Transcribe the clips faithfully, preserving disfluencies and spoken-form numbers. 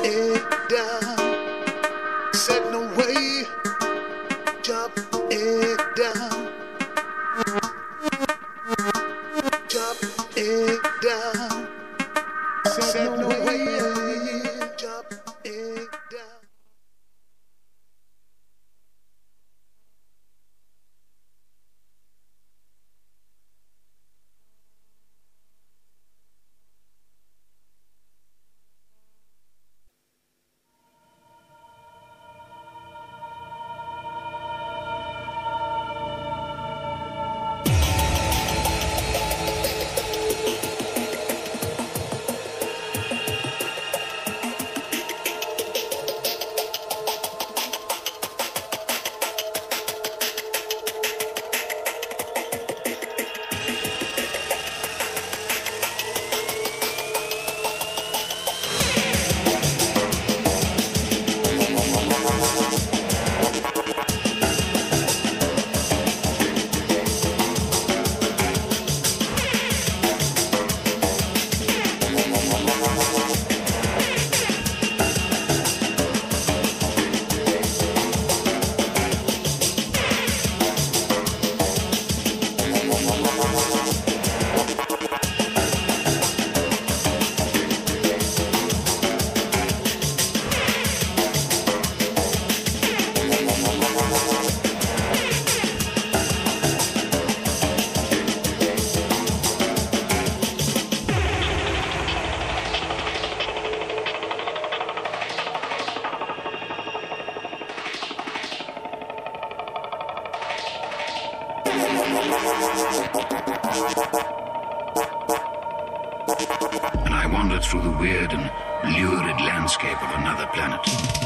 it down. Said no way, chop it down. Chop it down. Said no way, chop it down. And I wandered through the weird and lurid landscape of another planet.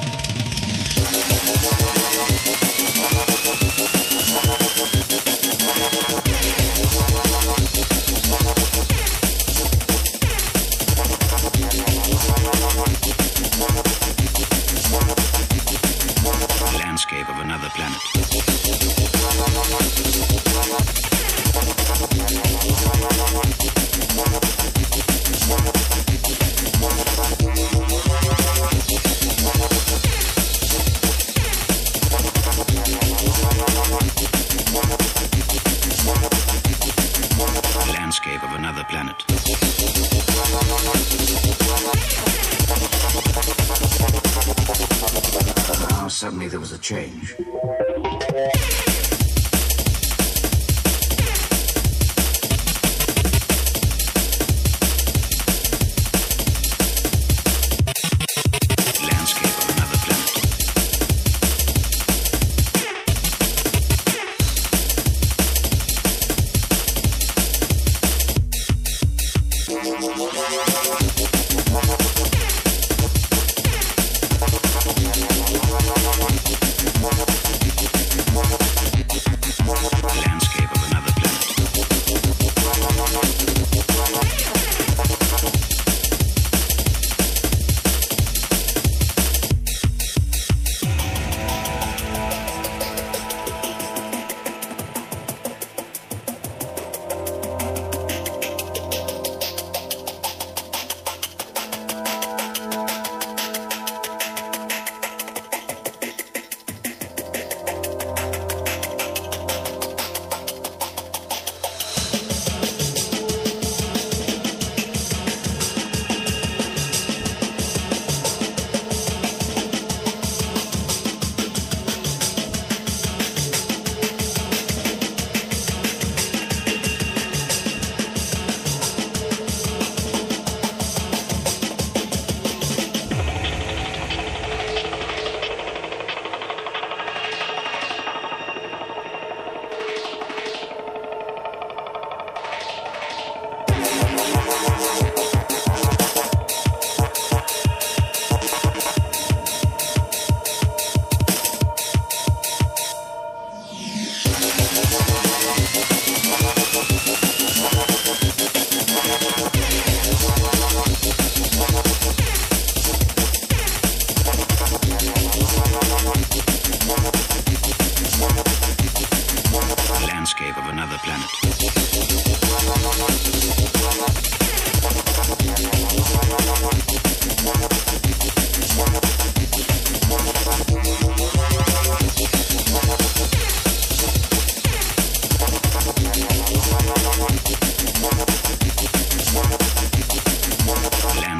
The landscape of another planet. Landscape of another planet. Now suddenly there was a change.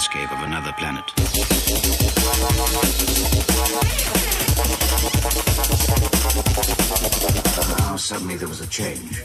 landscape of another planet. Now suddenly there was a change.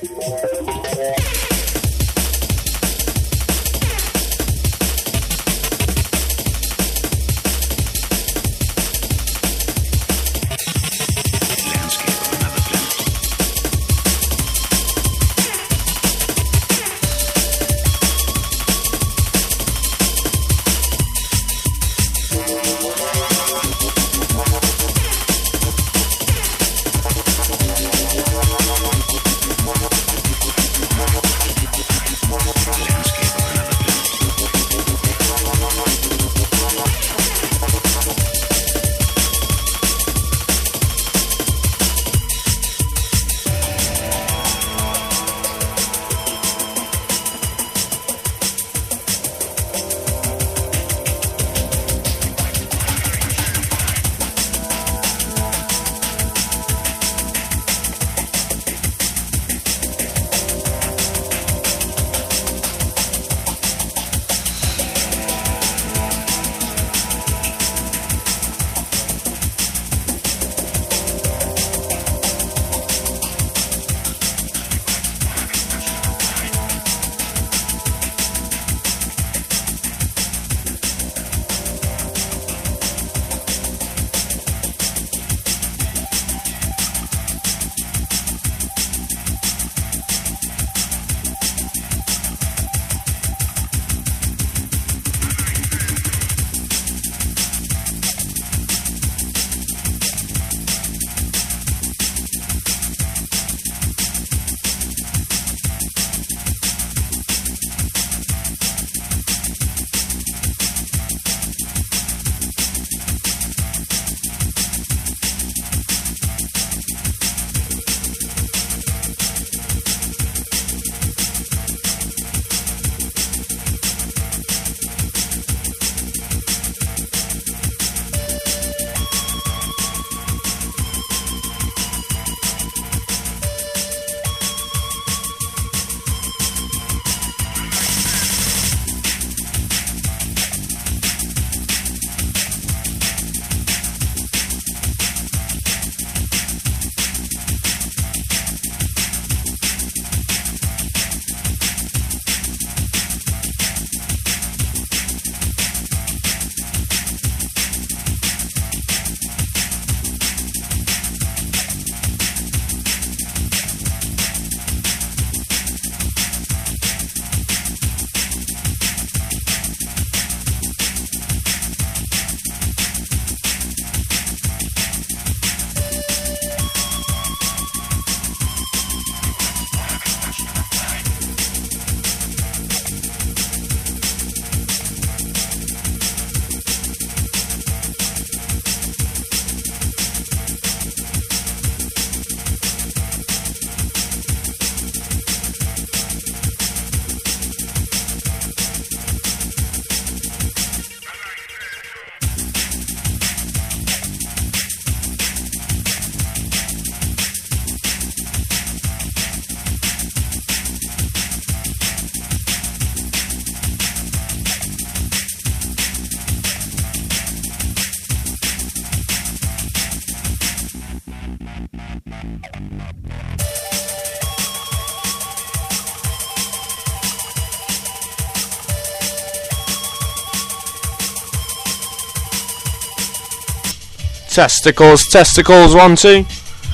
Testicles, testicles, one, two.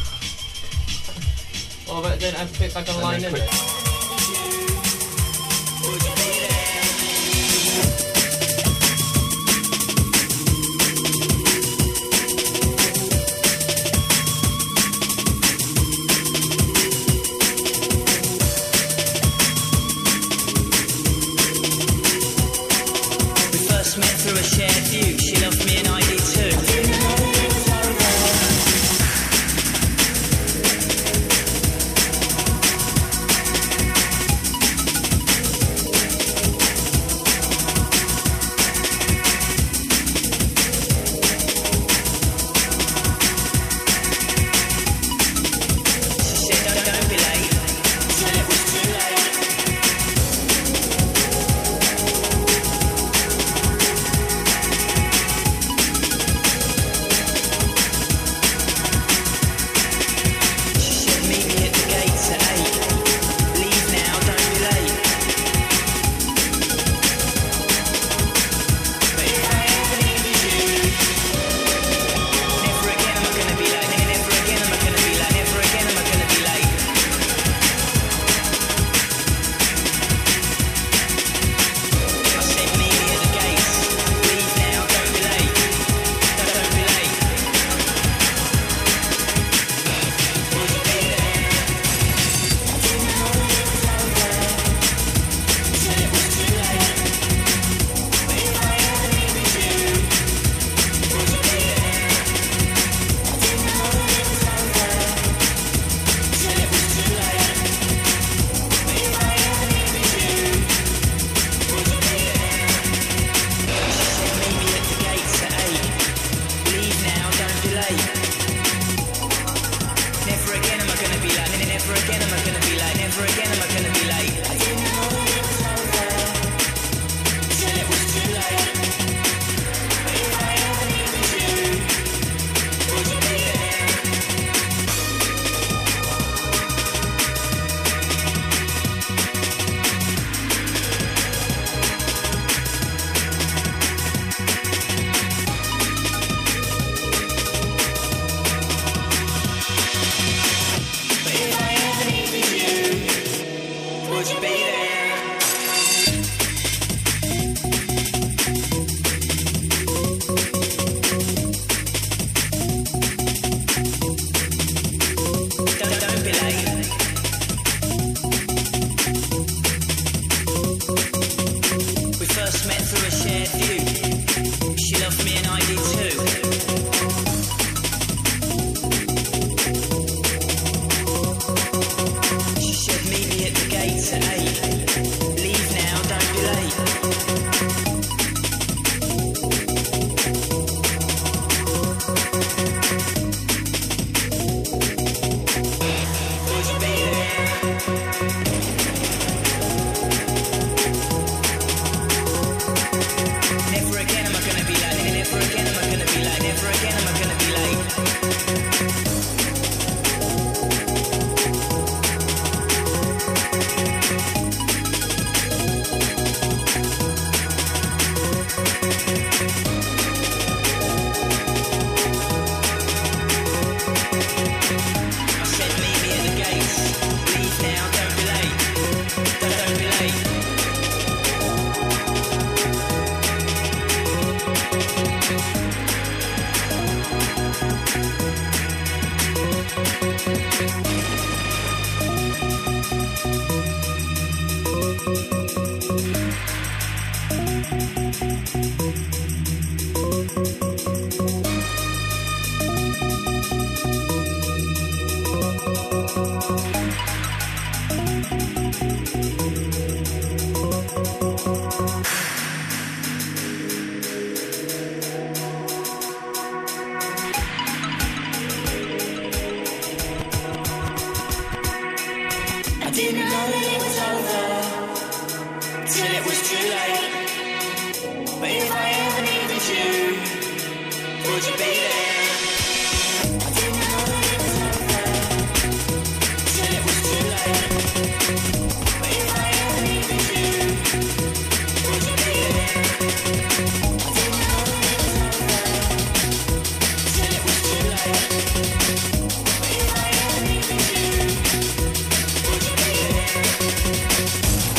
Oh, but then I have to fit back on the line in it. I didn't know that it was over till it was too late. But if I ever needed you, would you be there? I didn't know that it was over till it was too late. But if I ever needed you, would you be there? I didn't know that it was over till it was too late. But if I ever needed you, would you be there?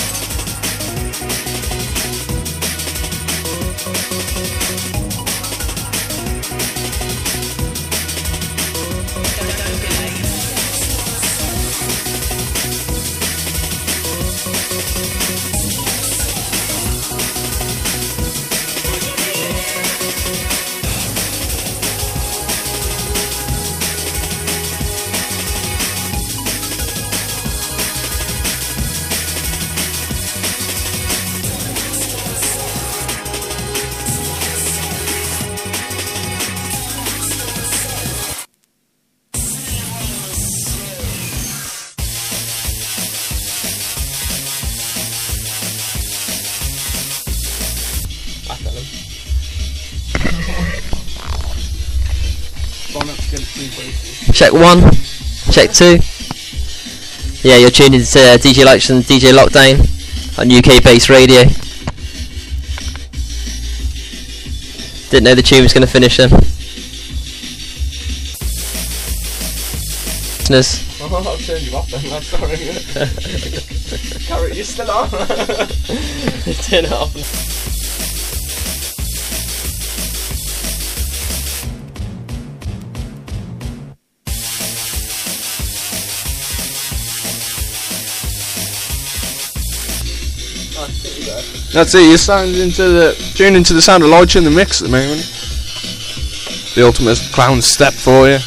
Check one, check two. Yeah, you're tuned into uh, D J Likes and D J Lockdown on U K-based radio. Didn't know the tune was going to finish then. Listeners. Oh, I've turned you off then, I'm sorry. Carrot, you're still on. Turn it off. That's it, you're sound into the tune into the sound of Lodge in the mix at the moment. The ultimate clown step for you.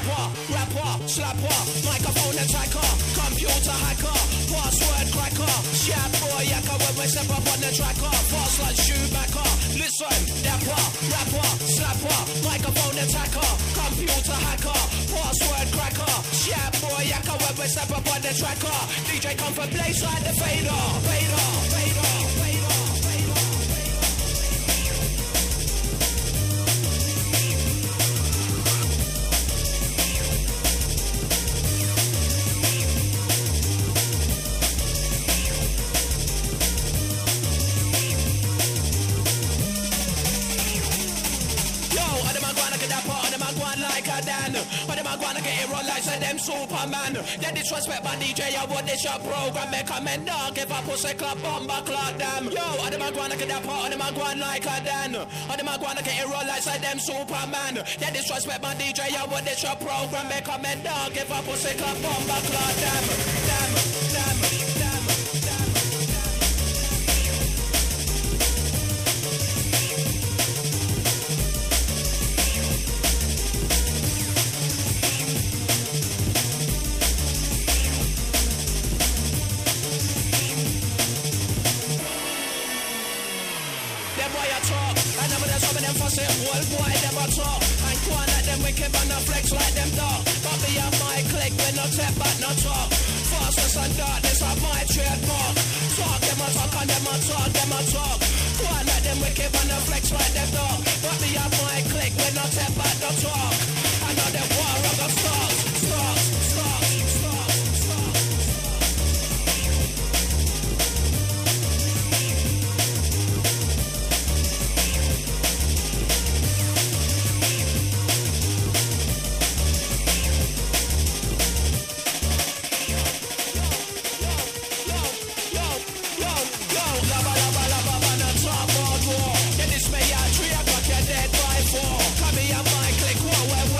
Rapper, rapper, slapper, microphone attacker, computer hacker, password cracker, sharp boy yakka when we step up on the tracker, fast like Schumacher. Listen, dapper, rapper, slapper, microphone attacker, computer hacker, password cracker, sharp boy yakka when we step up on the tracker. D J come for blaze like the fader, fader, fader, fader. Them Superman, they disrespect my D J. I want this your program. Make a men dog if I pussy club bomber clock them. Yo, I dem a go and get that part, I dem a go and like a dan. I dem a go and get it roll like say them Superman. They disrespect my D J. I want this your program. Make a men dog if I pussy club bomber clock them. Them, them, them. Old boy never talk and go on at them wicked and no flex like them dog. But me and my click when no step but no talk. Fastness and darkness are my trademark. Talk them a talk and them a talk, them a talk. Go on at them wicked and no flex like them dog. But me and my click when no step but no talk. I know them war of the stars, stars, stars, stars. Come here, my click, whoa, where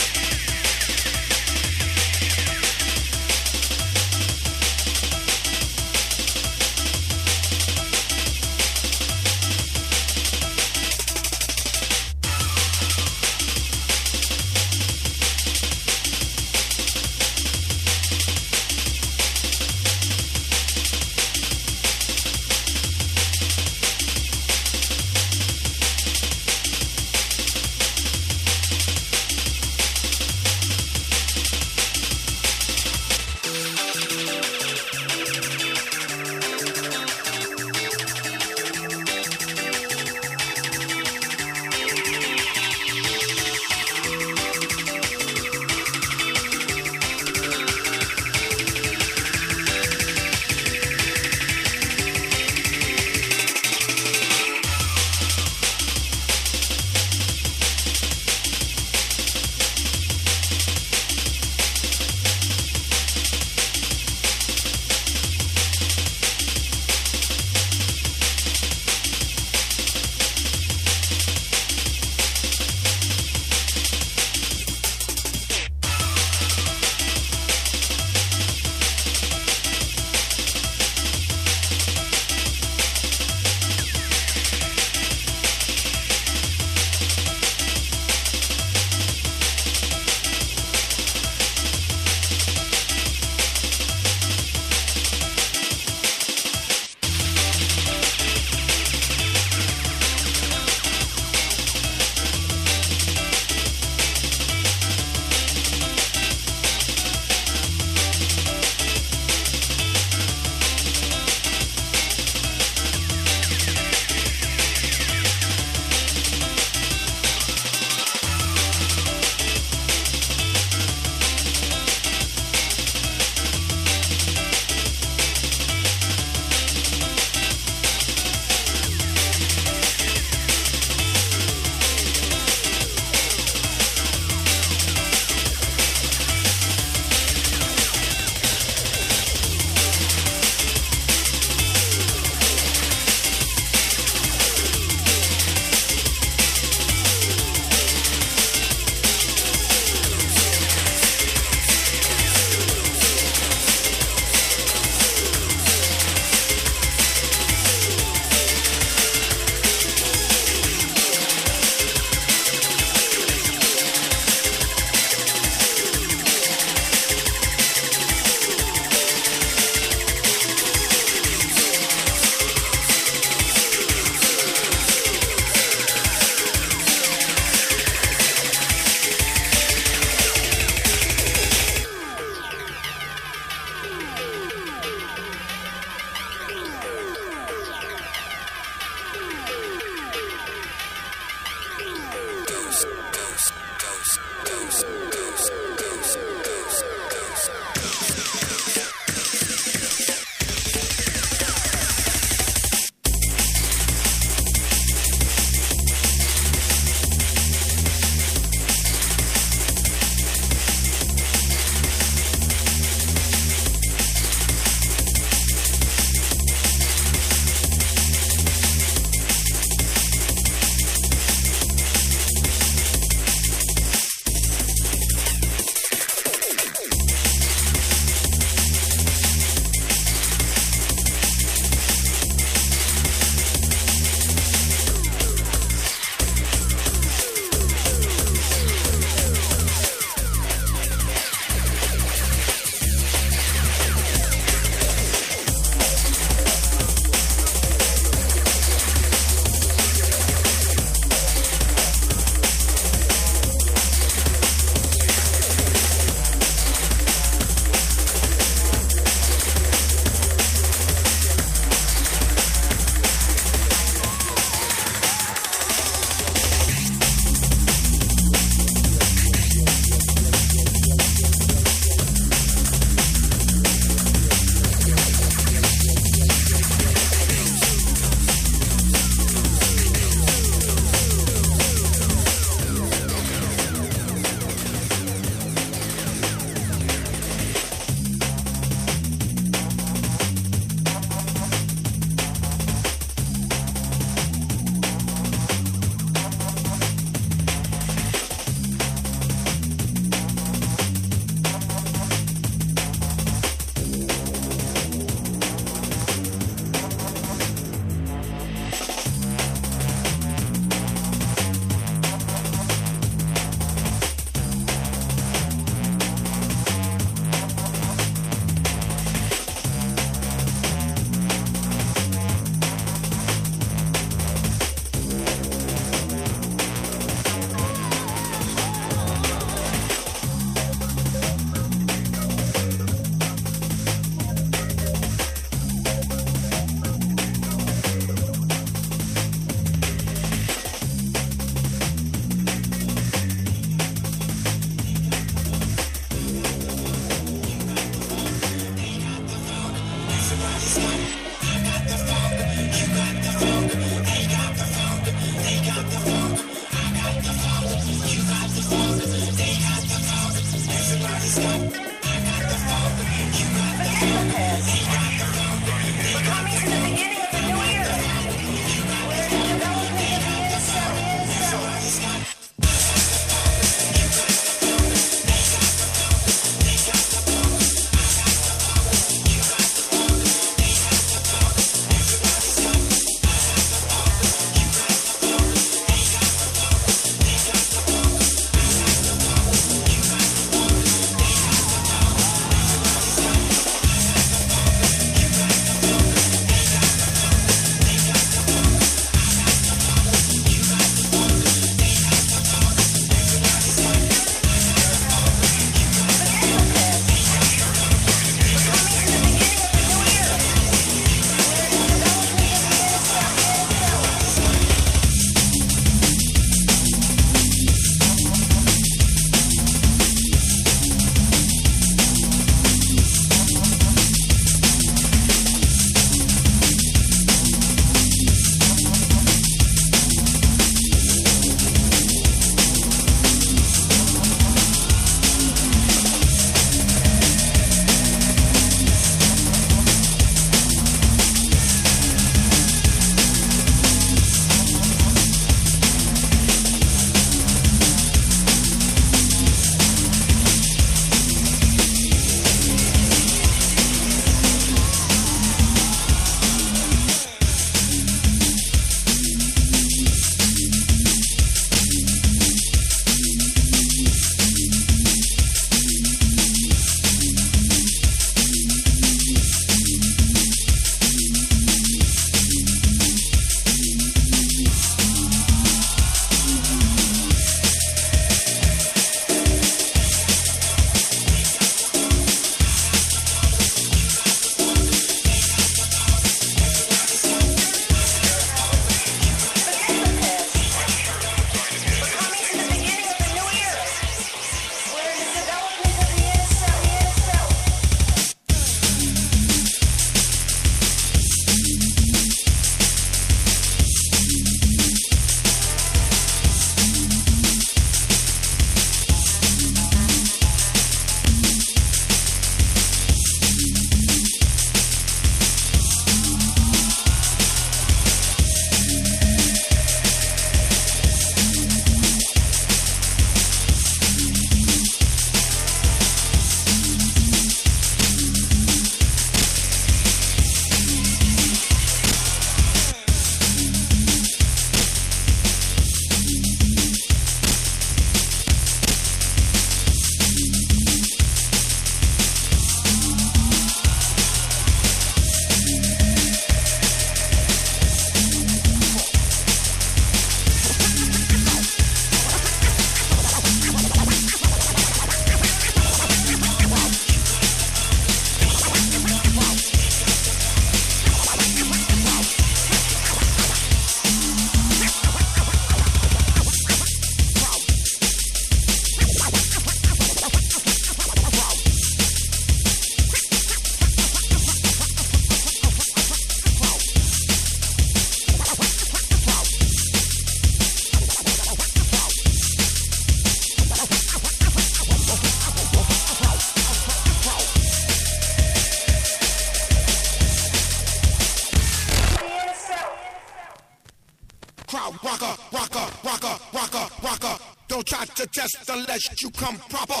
try to test unless you come proper.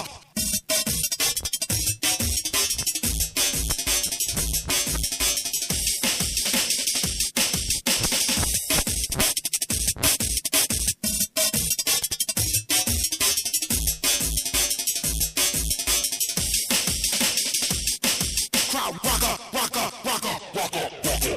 Crowd rocker, rocker, rocker, rocker, rocker.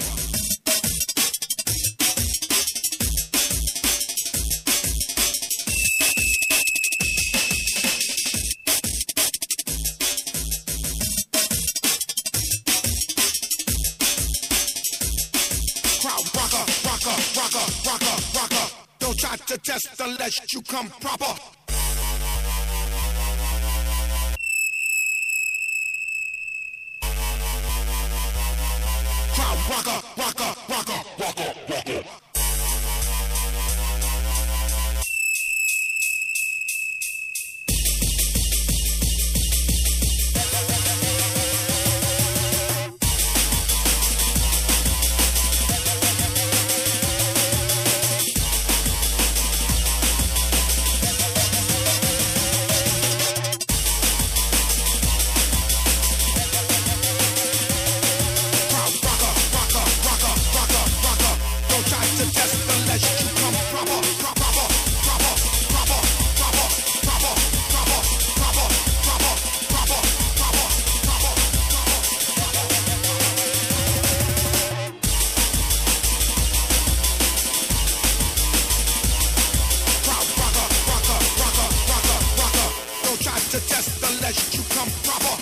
Crowd rocker, rocker, rocker, rocker, rocker. Don't try to test unless you come proper. Crowd rocker, rocker, rocker, rocker, rocker. To test unless you come proper.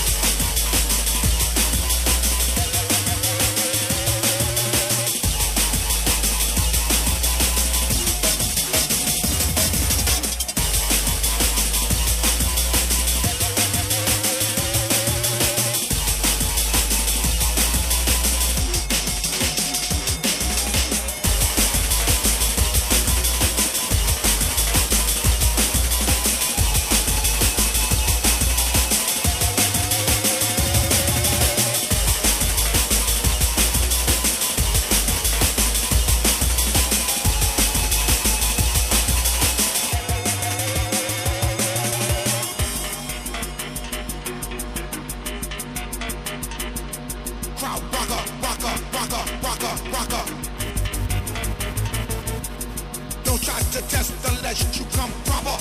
Crowd rocker, rocker, rocker, rocker, rocker. Don't try to test unless you come proper.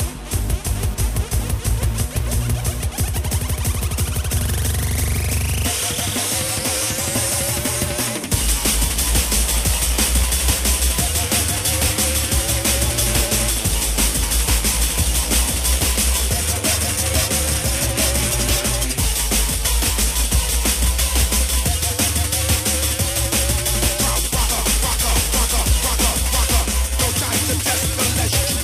Don't try to test unless you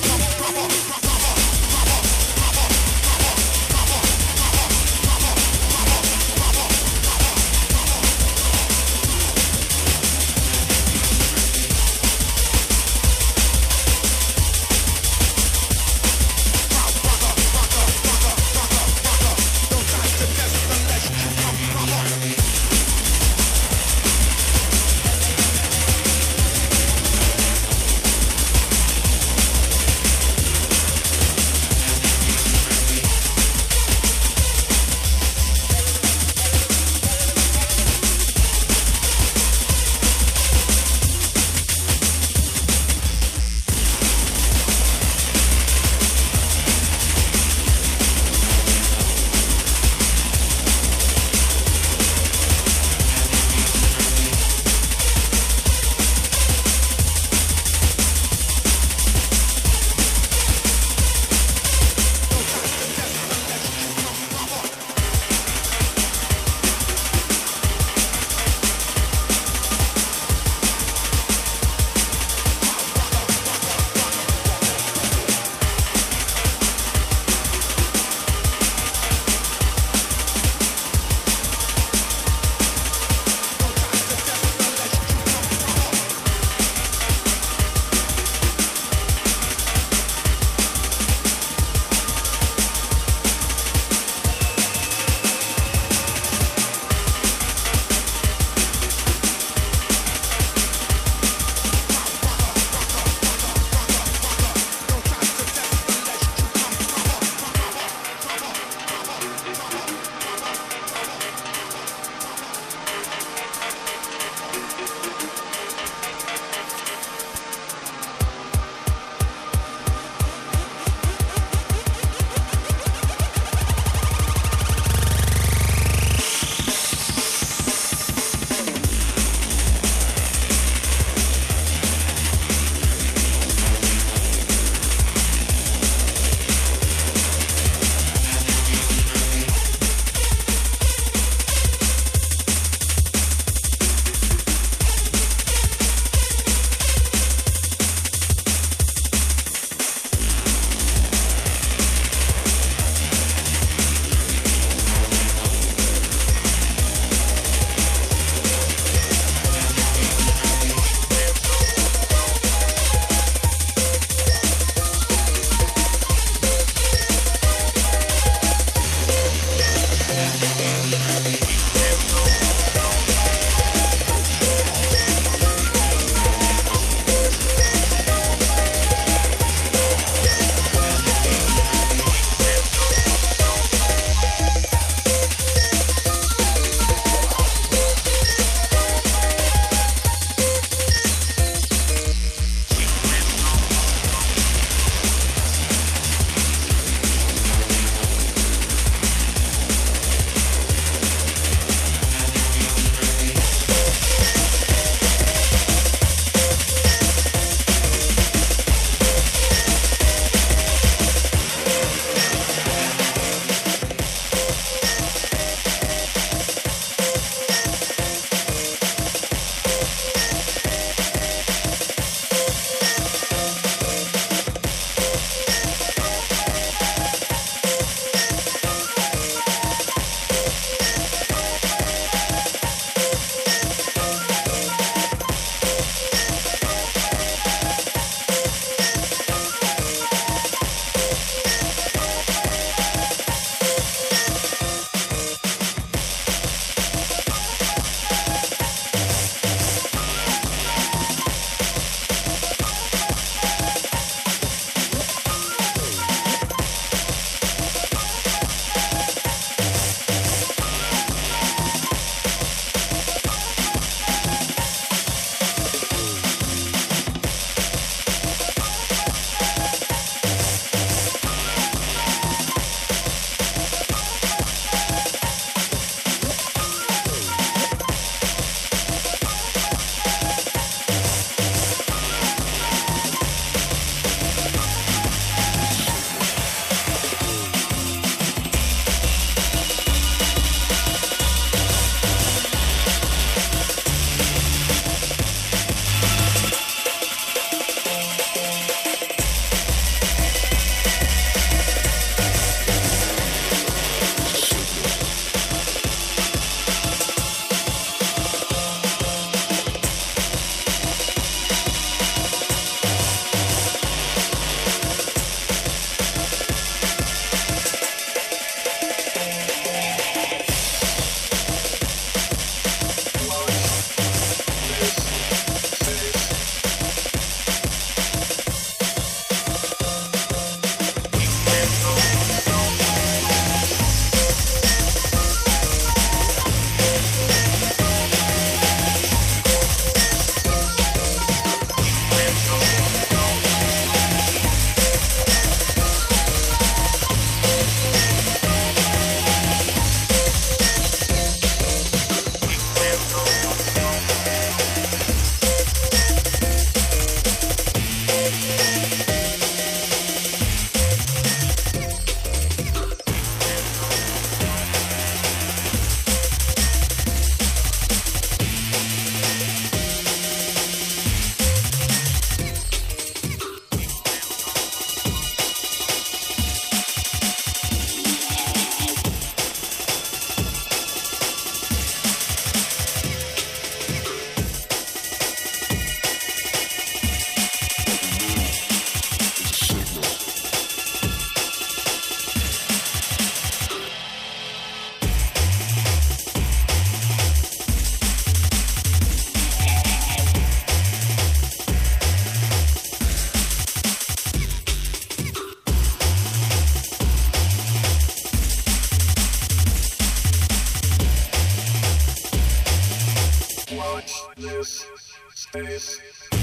Watch this space.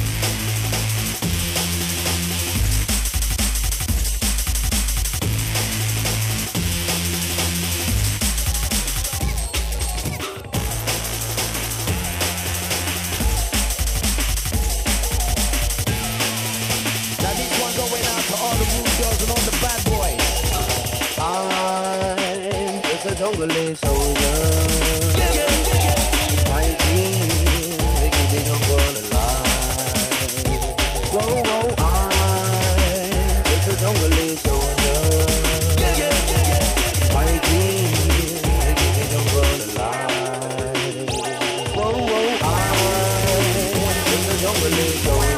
Now this one going out to all the rude girls and all the bad boys. I'm just a jungle soldier. Fighting, making the jungle alive. Whoa, whoa, I'm just a jungle soldier. Fighting, making the jungle alive. Whoa, whoa, I'm just a jungle soldier.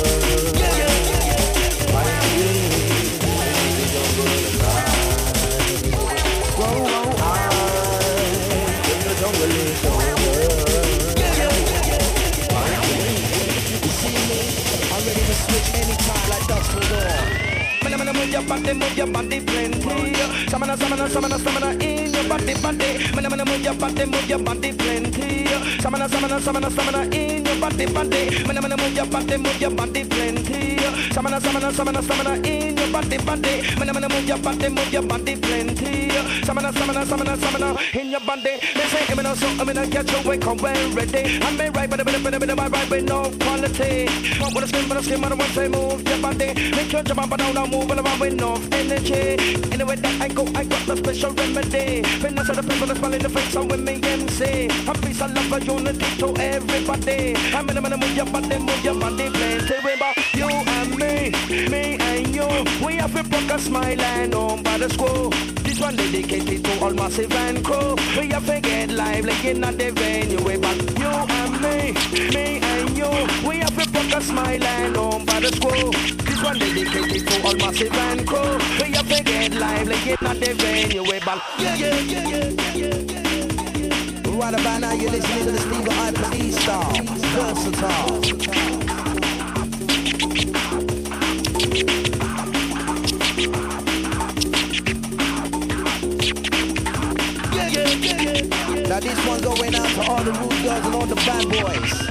Move your body, move your body plenty. Samana, samana, samana, samana in your body, body. Mana, mana, move your body, move your body plenty. Samana, samana, samana, samana in your body, body. Mana, mana, move your body, move your body plenty. Samana, samana, samana, samana in your body, body. Mana, mana, move your body, move your body plenty. Samana, samana, samana, samana in your body. They say, I'm in so I'm in a get your way, come well ready. I'm in right, but I'm in a bit, but I'm right with no quality. Come with a skin, but a skin, but I want to move your body. Make your jump up and down, now move around with no energy. Anyway that I go, I got the special remedy. Fitness of the people that's smiling the face on with me M C. A piece of love, a unity to everybody. I'm in a minute, move your body, move your body, plenty. Remember, you and me, me and you. We have to book a smile and home by the school. This one dedicated to all massive and crew. We have to get lively in the venue. But you and me, me and you. We have to book a smile and home by the school. This one dedicated to all massive and crew. We have to get lively in the venue. But yeah, yeah, yeah, yeah, yeah, yeah. Right about now, you're listening to the Steve I P E Star, Versatile. Now this one going out to all the rude girls and all the bad boys.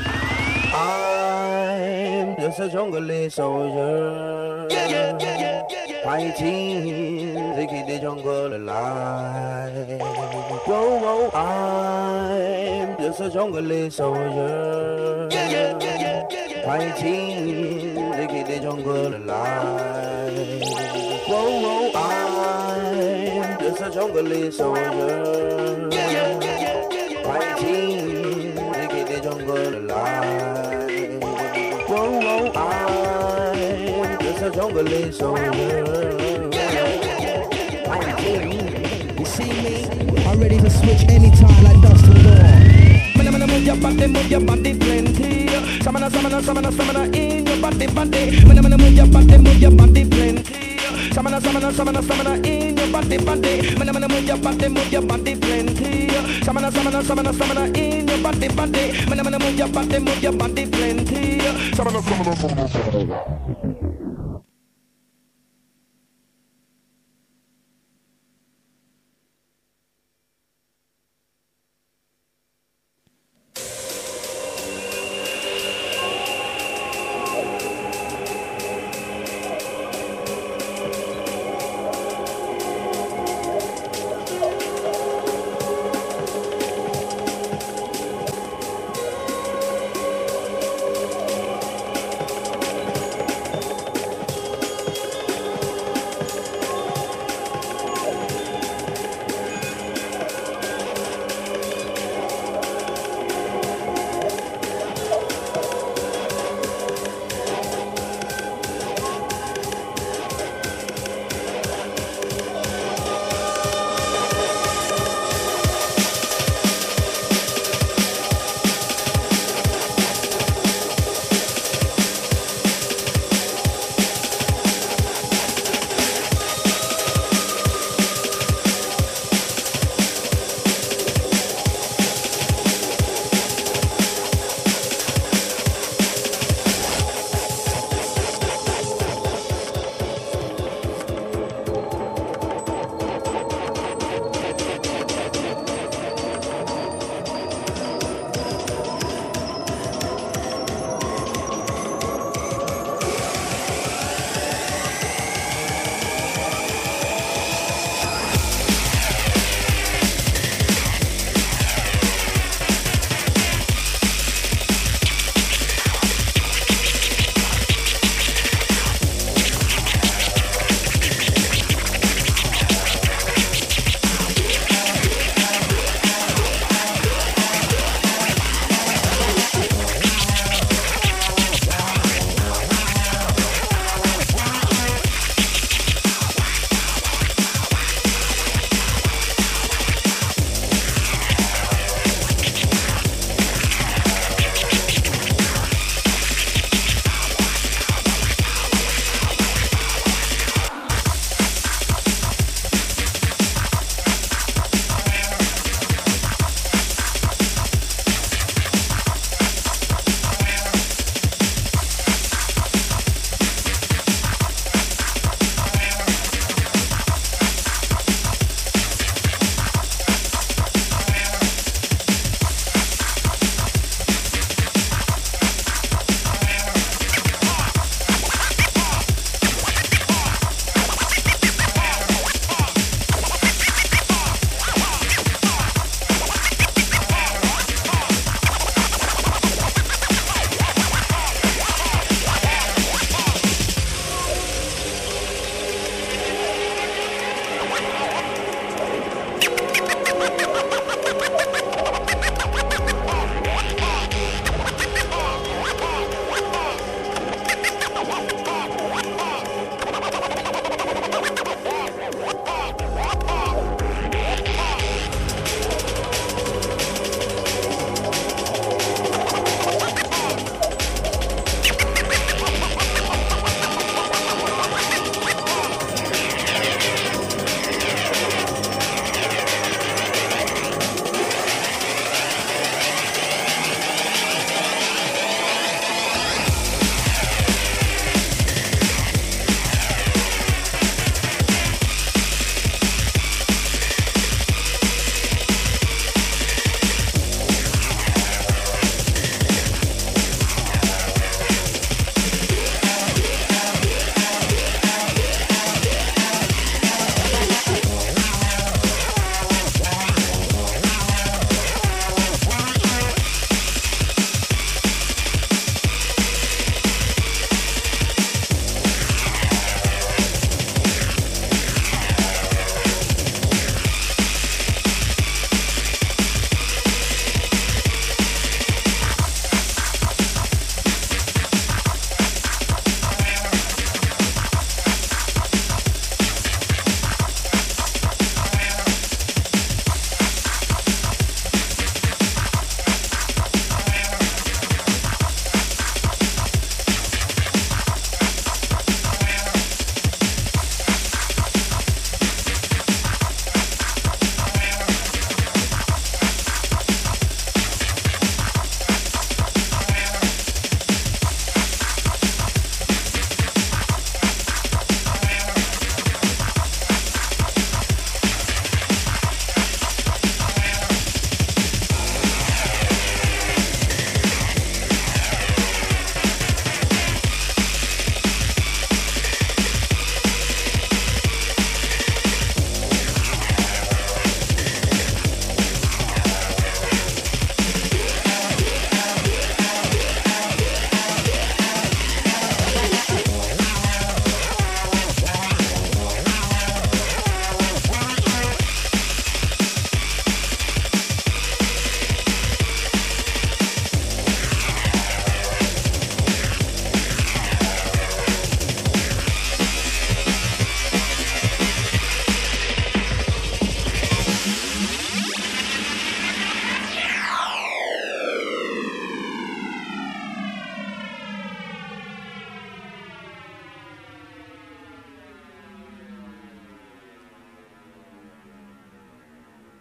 I'm just a jungle soldier. Yeah, yeah, yeah, yeah, yeah, yeah. Fighting to keep the jungle alive. Whoa, whoa, I'm just a jungle soldier. Yeah, yeah, yeah, yeah, yeah, yeah. Fighting to keep the jungle alive. Whoa, whoa, I'm just a jungle soldier. Yeah, yeah, yeah, yeah, yeah, yeah. Fighting to keep the jungle alive. Whoa, whoa, I'm just a jungle soldier. Yeah, yeah, yeah, yeah, yeah, yeah. Fighting. You see me? I'm ready to switch anytime like dust to the door. Mana, mana, move your body, move your body plenty. Samana, samana, samana, samana in your body, body. Mana, mana, move your body, move your body plenty. Samana, samana, samana, samana in your body, body. Mana, mana, move your body, move your body plenty. Samana, samana, samana, samana in your body, body. Mana, mana, move your body, move your body plenty. Samana, samana, samana, samana.